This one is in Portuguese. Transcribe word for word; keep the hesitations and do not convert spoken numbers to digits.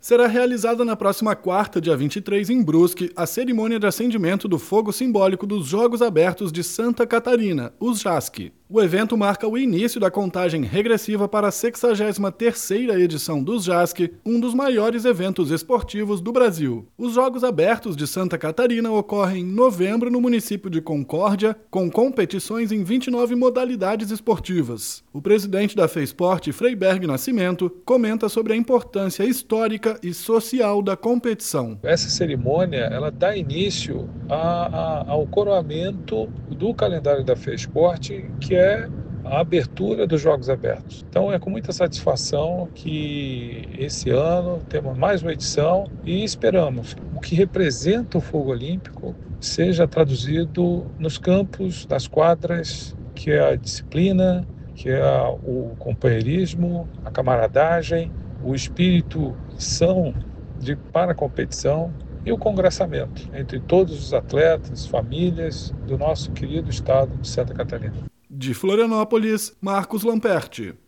Será realizada na próxima quarta, dia vinte e três, em Brusque, a cerimônia de acendimento do fogo simbólico dos Jogos Abertos de Santa Catarina, os JASC. O evento marca o início da contagem regressiva para a sexagésima terceira edição dos JASC, um dos maiores eventos esportivos do Brasil. Os Jogos Abertos de Santa Catarina ocorrem em novembro no município de Concórdia, com competições em vinte e nove modalidades esportivas. O presidente da FESPORT, Freiberg Nascimento, comenta sobre a importância histórica e social da competição. Essa cerimônia ela dá início a, a, ao coroamento do calendário da FESPORT, que é a abertura dos Jogos Abertos. Então é com muita satisfação que esse ano temos mais uma edição e esperamos o que representa o fogo olímpico seja traduzido nos campos, nas quadras, que é a disciplina, que é o companheirismo, a camaradagem, o espírito são de para a competição e o congressamento entre todos os atletas, famílias do nosso querido estado de Santa Catarina. De Florianópolis, Marcos Lamperti.